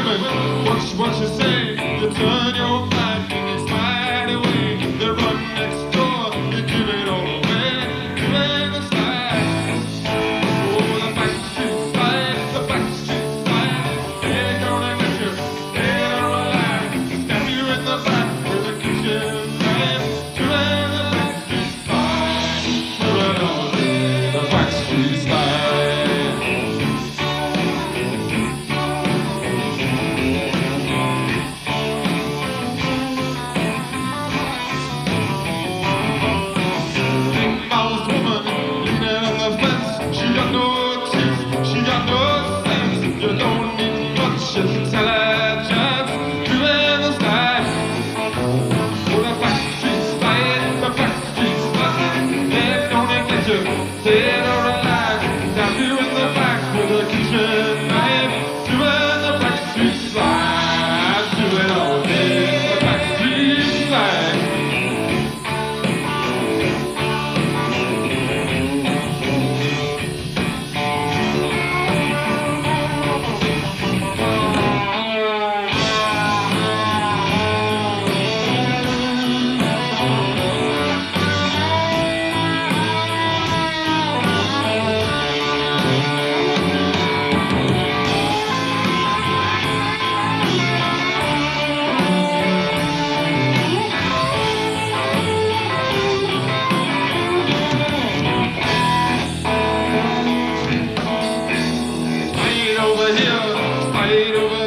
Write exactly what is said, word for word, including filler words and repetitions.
women, watch what you say. You turn your back and you slide away. They run next door, you give it all away. You ain't the slide. Oh, the backstreet slide, the backstreet slide. They're gonna get you, they're alive. Stab you in the back with a kitchen knife. You ain't the backstreet slide. You ain't all the backstreet slide. Intelligence, you in the sky. Oh, the backstreet slide, the backstreet slide. They're gonna get you, dead or alive. Stab you in the back with a kitchen knife. You in the backstreet slide, do it all day. The backstreet slide. Over here, slide over